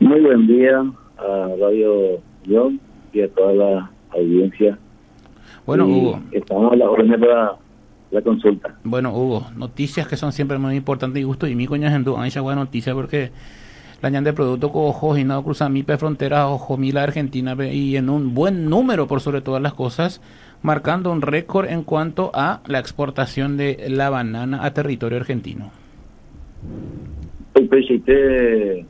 Muy buen día a Radio John y a toda la audiencia. Bueno, Y Hugo, estamos a la orden para la consulta. noticias que son siempre muy importantes y gusto y mi coña en hay buena noticia porque la ñan de producto con ojos y no cruza mi frontera ojo mi la Argentina y en un buen número por sobre todas las cosas, marcando un récord en cuanto a la exportación de la banana a territorio argentino. El presidente,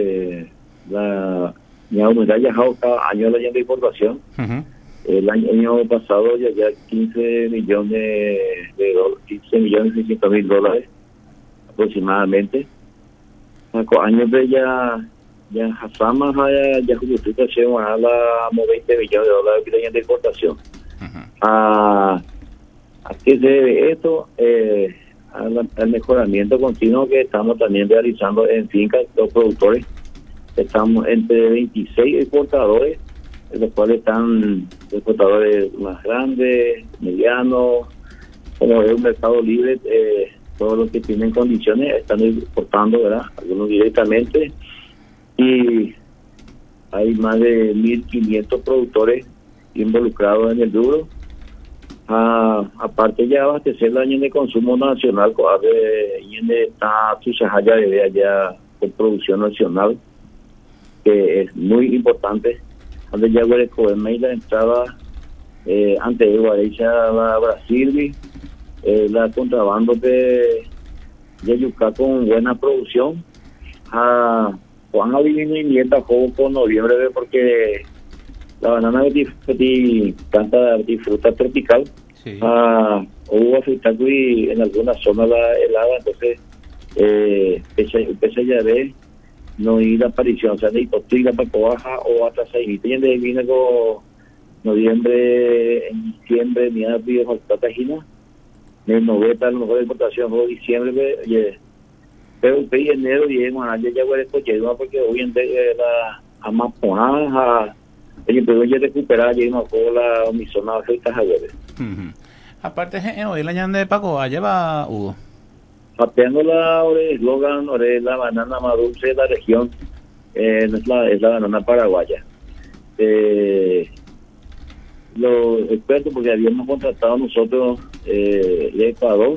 la unidad ha viajado cada año la de importación. Ujú. El año pasado ya 15 millones de dólares, 15 millones 600 mil dólares aproximadamente. Con años de ya Hasama ya justifica a la 20 millones de dólares que tenían de importación. ¿A qué se debe esto? Al mejoramiento continuo que estamos también realizando en fincas, los productores. Estamos entre 26 exportadores, de los cuales están exportadores más grandes, medianos, como es un mercado libre, todos los que tienen condiciones están exportando, ¿verdad? Algunos directamente, y hay más de 1.500 productores involucrados en el rubro. Aparte ya abastecer la de consumo nacional, está allá de allá con producción nacional, que es muy importante. Antes ya la entrada ante a Brasil, la contrabando de yuca con buena producción. Juan a disminuimiento por noviembre porque la banana tanta fruta tropical. Sí. Hubo afectado y en algunas zonas la helada, entonces ya ve no ir la aparición, o sea, de hipotila para baja o hasta 6 de viene con noviembre, en diciembre, ni nada de Patagina, en 90 a lo mejor de importación o diciembre, pero en enero y en mayo ya huele llega porque hoy en día la amaponaja oye, pero ya recuperar ya no con la mi zona afecta a ver. Aparte hoy la ñan de Paco lleva Hugo. Pateando la eslogan la banana más dulce de la región, es la banana paraguaya. Los expertos, porque habíamos contratado nosotros de Ecuador,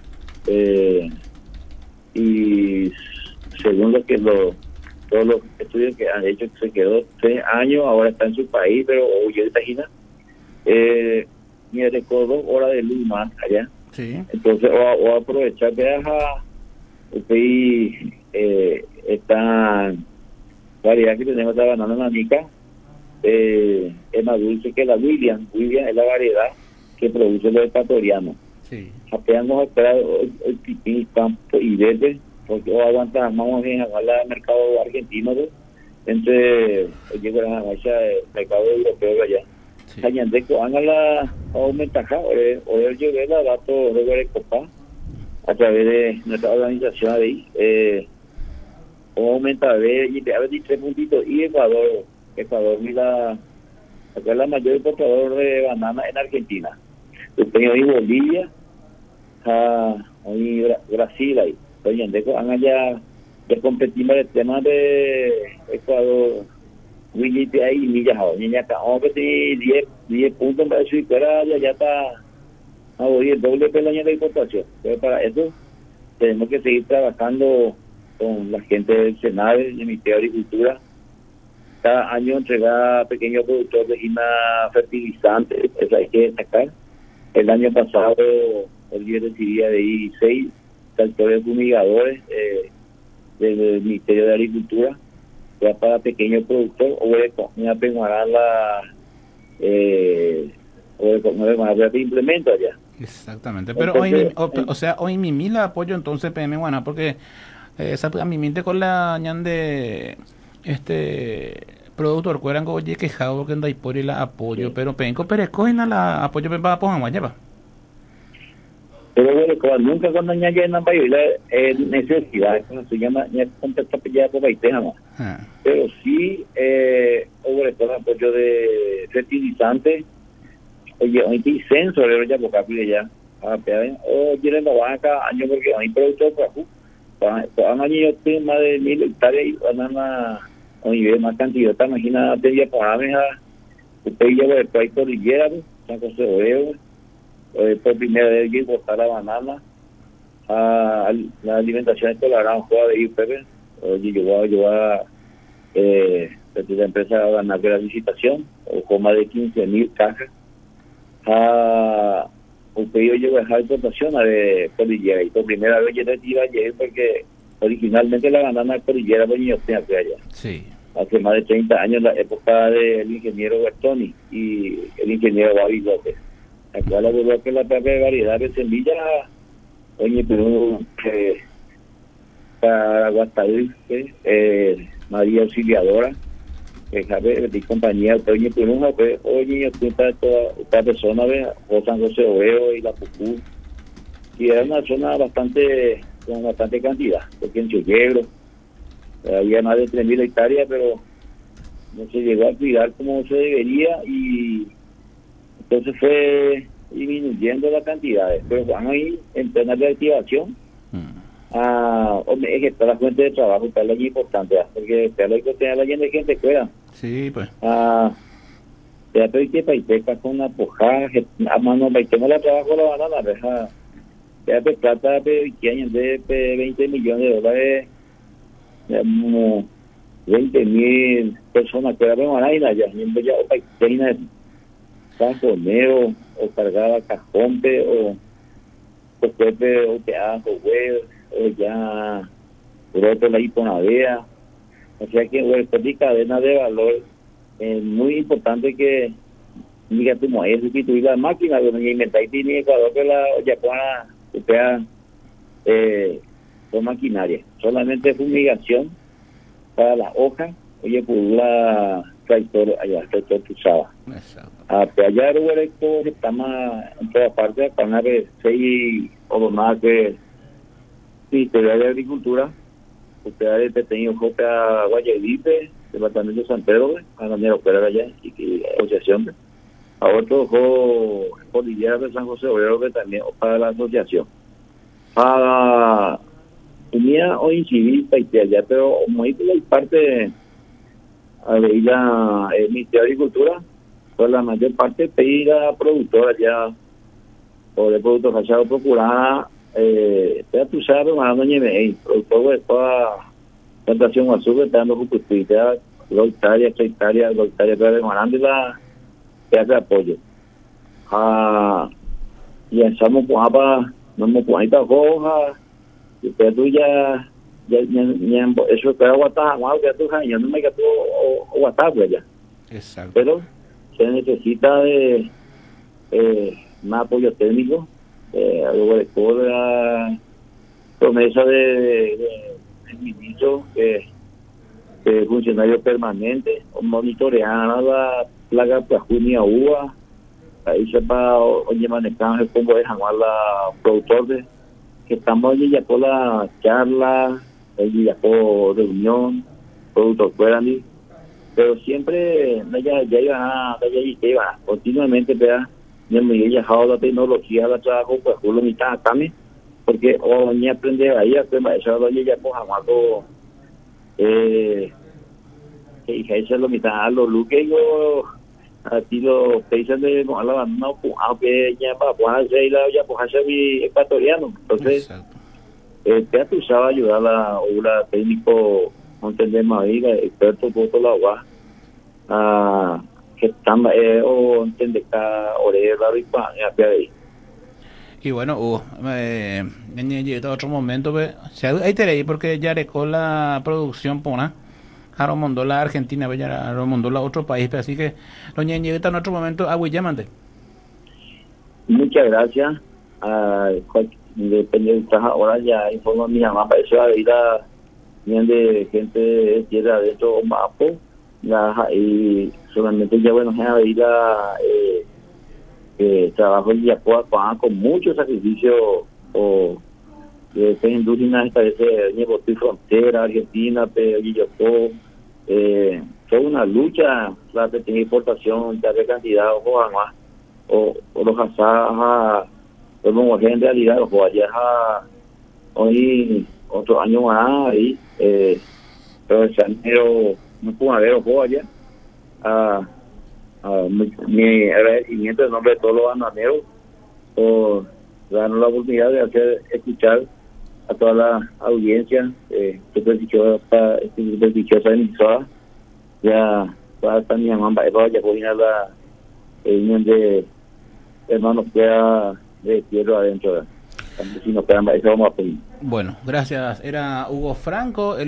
y según todos los estudios que han hecho, se quedó 3 años, ahora está en su país, pero hoy está China, mire, con 2 horas de luz más allá. Sí. Entonces, o aprovechar que esta variedad que tenemos de banana nanica, es más dulce que la William. William es la variedad que produce los ecuatorianos. Sí. Apenas nos espera el pipí, campo y verde, porque aguanta más bien al mercado argentino, entre llega a la mercado europeo allá. Cañandeco, haga la aumentaja, o llegué la dato de Copa a través de nuestra organización ahí, o aumenta a ver 3 puntitos, y Ecuador mira, acá es la mayor importador de banana en Argentina. Después ahí Bolivia, ahí Brasil ahí. Cañandeco, haga ya competimos el tema de Ecuador. Willy ahí millas niña acá hombre tiene 10 puntos para su fuera ya está hoy el doble peldaño de importación, pero para eso tenemos que seguir trabajando con la gente del Senado, del Ministerio de Agricultura. Cada año entregar pequeños productores de fertilizantes, eso hay que destacar. El año pasado el día recibía de ahí 6 tractores fumigadores del Ministerio de Agricultura, ya para pequeños productores, o de peguará de implemento allá. Exactamente, pero Entonces, hoy mi la apoyo entonces PM Guaná porque a mi mente con la ñan de productor cueran oye quejado porque anda por y la apoyo, sí. pero penco perecogen la apoyo para poner lleva. Pero bueno, nunca cuando ya llenan para ir necesidad, como se llama, ya contesta ya por ahí más. Pero sí, sobre todo apoyo de fertilizantes, oye, hoy hay sensores ya por acá ya, o quieren la banca año porque hay productos para año yo tengo más de 1.000 hectáreas y banana oye, más cantidad, imagínate, ya poname a, usted lleva el país cordillera, San José Obrero, por primera vez yo botar la banana, a la alimentación escolar, juega de IUPB, oye, yo a la empresa a ganar de la licitación, o con más de 15,000 cajas, a un pedido yo a dejar exportación de cordillera, y por primera vez yo le iba ayer porque originalmente la banana cordillera venía usted allá. Sí. Hace más de 30 años, la época del ingeniero Bertoni y el ingeniero Babi López. Acá la verdad que la propia variedad de semillas, oye, pero para Guataí, María Auxiliadora, de compañía, oye, pero oye, esta persona, o San José Oveo y la Pucú, y era una zona con bastante cantidad, porque en Chillegro había más de 3,000 hectáreas, pero no se llegó a cuidar como se debería y entonces fue disminuyendo la cantidad. Después van a ir en plena reactivación a ejecutar la fuente de trabajo, que es lo importante, porque lo que tener la gente fuera. Sí, pues. Ya te que paiteca con la pojada, a mano paitemos la trabajo la banana, deja, ya te trata de 20 millones de dólares, como 20,000 personas que eran banana, ya o paiteina, sanjoneo, o cargaba cajompe, o pepe, o te hagan huevos, o ya brote la hiponavea, o sea que bueno, cadena de valor es muy importante que diga tu mujer sustituir la máquina, pero ni inventar y ni Ecuador que la yacuana sea con maquinaria, solamente fumigación para las hojas, oye, por la tractor usaba. Allá esto está más en todas partes, para una vez 6 o lo más que Ministerio de Agricultura, usted ha tenido J. Guayelipe, Departamento de San Pedro, a la manera operar allá, y asociación. A otro Cordillera de San José Obrero, que también para la asociación. Para unía o incidir y allá, pero muy parte a ver el Ministerio de Agricultura, pues la mayor parte pedir a productora ya, o de productos cachados procurar, ya tú sabes, mandando ñeme, productor de toda plantación azul, está dando justicia, 2 hectáreas, 3 hectáreas, 2 hectáreas, pero demandando la que hace apoyo. Y estamos con APA, no hemos con esta hoja, y pero tú ya eso que aguantar, que tú ya no me que tú aguantar ya. Exacto. Pero se necesita de más apoyo técnico, algo de la promesa del ministro que funcionario permanente, monitorear la plaga plajunia uva, ahí sepa oye manejar el combo de jamás la productores que estamos allí ya por la charla, allí ya por reunión, productos fuera ni, pero siempre ya iba continuamente vea ya me he dejado la tecnología la trabajo pues lo mitad también porque o ni aprende ahí a tema eso lo ya por jamás que eso lo mitad los luques yo así los países de la no aunque ya para ponerse y la ya pues hacer ecuatoriano entonces te usaba ayudar a la técnico no entendemos ahí experto por todo el agua que están o entender cada orella y ahí. Y bueno, en otro momento, ahí te leí porque ya recó la producción pona, Jaromondó la Argentina, Jaromondó la otro país, así que los ñeñitos en otro momento, llámate. Muchas gracias. Depende de ahora ya informo a mi mamá para eso ir a de gente de tierra de estos mapos y solamente ya bueno ir a trabajo en Yapoa con mucho sacrificio o de indígenas parece Ñepotu frontera Argentina pero Yopó fue una lucha la pequeña importación de cantidad o los asajas como en realidad los allá hoy otro año más ahí pero el sanero no pudo haber ojo allá. Mi agradecimiento en nombre de todos los bananeros por darnos la oportunidad de hacer escuchar a toda la audiencia prestigiosa emisora. Ya va a estar mi mamá, ya voy a la reunión de hermanos queda de tierra adentro. Si nos quedan, eso vamos a pedir. Bueno, gracias. Era Hugo Franco.